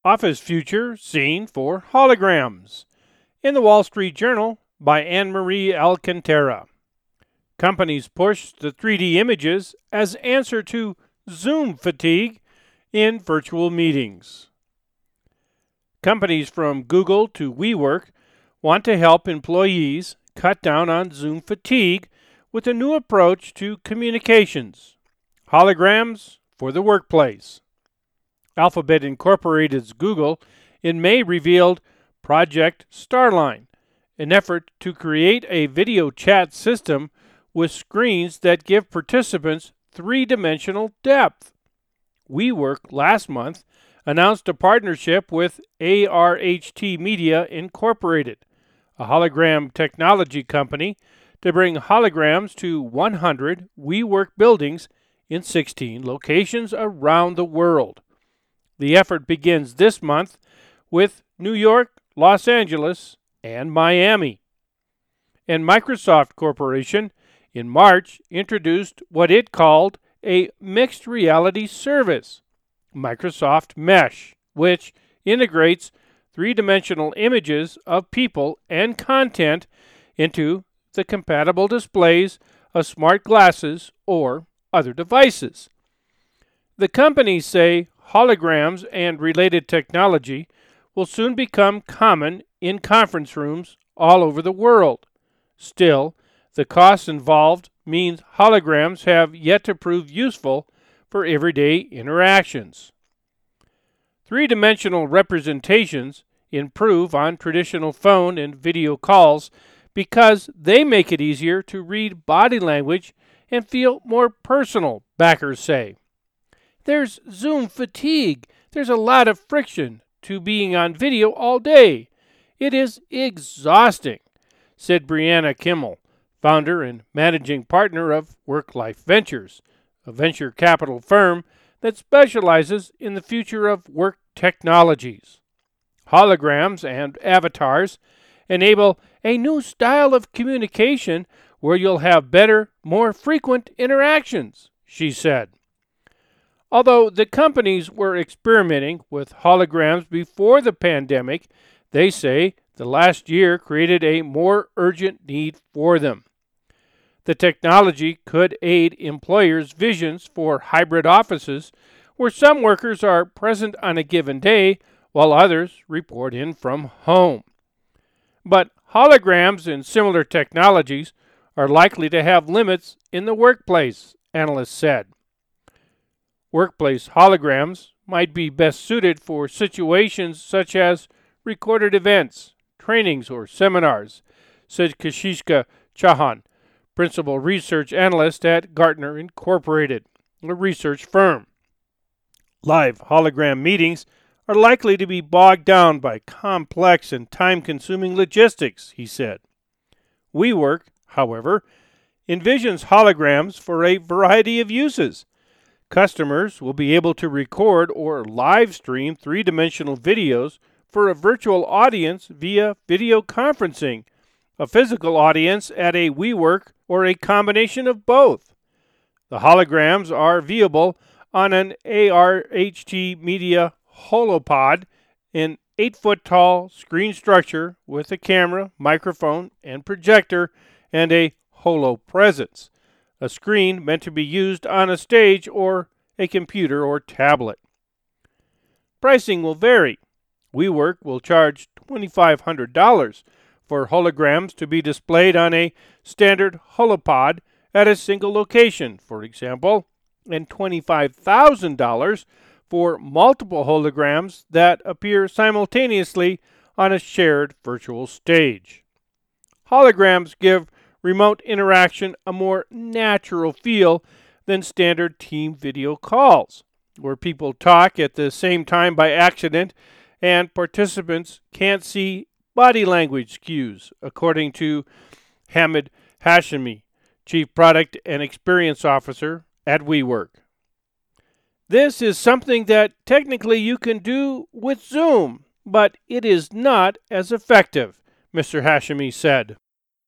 Office Future Seen for Holograms. In the Wall Street Journal by Anne-Marie Alcantara. Companies push the 3D images as answer to Zoom fatigue in virtual meetings. Companies from Google to WeWork want to help employees cut down on Zoom fatigue with a new approach to communications. Holograms for the workplace. Alphabet Incorporated's Google in May revealed Project Starline, an effort to create a video chat system with screens that give participants three-dimensional depth. WeWork last month announced a partnership with ARHT Media Incorporated, a hologram technology company, to bring holograms to 100 WeWork buildings in 16 locations around the world. The effort begins this month with New York, Los Angeles, and Miami. And Microsoft Corporation in March introduced what it called a mixed reality service, Microsoft Mesh, which integrates three-dimensional images of people and content into the compatible displays of smart glasses or other devices. The companies say holograms and related technology will soon become common in conference rooms all over the world. Still, the costs involved means holograms have yet to prove useful for everyday interactions. Three-dimensional representations improve on traditional phone and video calls because they make it easier to read body language and feel more personal, backers say. There's Zoom fatigue. There's a lot of friction to being on video all day. It is exhausting, said Brianna Kimmel, founder and managing partner of Work-Life Ventures, a venture capital firm that specializes in the future of work technologies. Holograms and avatars enable a new style of communication where you'll have better, more frequent interactions, she said. Although the companies were experimenting with holograms before the pandemic, they say the last year created a more urgent need for them. The technology could aid employers' visions for hybrid offices where some workers are present on a given day while others report in from home. But holograms and similar technologies are likely to have limits in the workplace, analysts said. Workplace holograms might be best suited for situations such as recorded events, trainings, or seminars, said Kashishka Chauhan, principal research analyst at Gartner Incorporated, a research firm. Live hologram meetings are likely to be bogged down by complex and time-consuming logistics, he said. WeWork, however, envisions holograms for a variety of uses. Customers will be able to record or live stream three-dimensional videos for a virtual audience via video conferencing, a physical audience at a WeWork, or a combination of both. The holograms are viewable on an ARHT Media Holopod, an 8-foot-tall screen structure with a camera, microphone, and projector, and a HoloPresence, a screen meant to be used on a stage or a computer or tablet. Pricing will vary. WeWork will charge $2,500 for holograms to be displayed on a standard Holopod at a single location, for example, and $25,000 for multiple holograms that appear simultaneously on a shared virtual stage. Holograms give remote interaction a more natural feel than standard team video calls, where people talk at the same time by accident and participants can't see body language cues, according to Hamid Hashemi, Chief Product and Experience Officer at WeWork. This is something that technically you can do with Zoom, but it is not as effective, Mr. Hashemi said.